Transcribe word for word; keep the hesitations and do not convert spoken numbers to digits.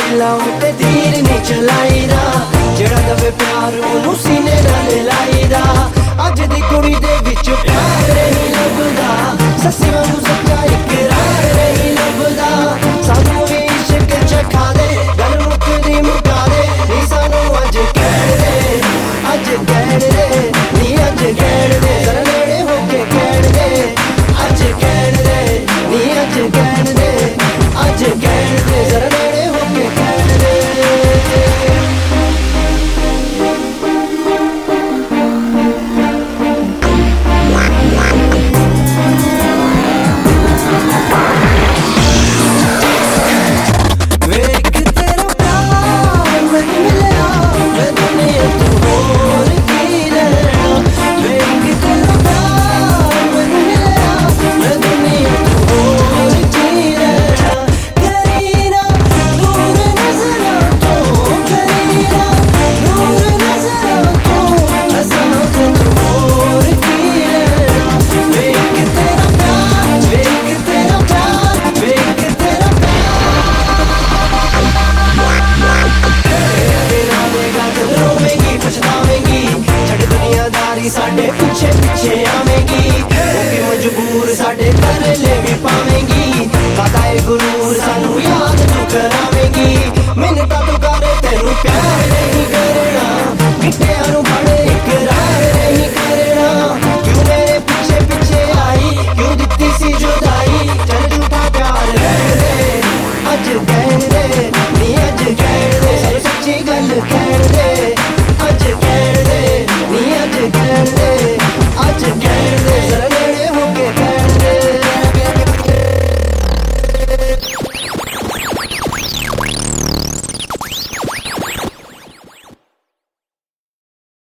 दिलों ते तीर नहीं चलाईदा, जेड़ा दवे प्यार ओनू सीने नाल लाईदा। अज दी कुड़ी दे विच प्यार नहीं लभदा, सस्सी वांगू सच्चा इकरार नहीं लभदा। सानू भी इश्क चखा दे, गल मुकदी मुका दे, नी सानू अज कहण दे, अज कहण दे, नी अज कहण दे, जरा नेड़े होके कहण दे, अज कहण दे, नी अज कहण दे, अज कहण दे, जरा नेड़े होके कहण दे। साडे पीछे पीछे आवेगी, होके मजबूर साडे तरले भी पावेंगी। कादा गुरूर सानू याद तू करावेगी, मिन्नतां तू करे तेनू प्यार नहीं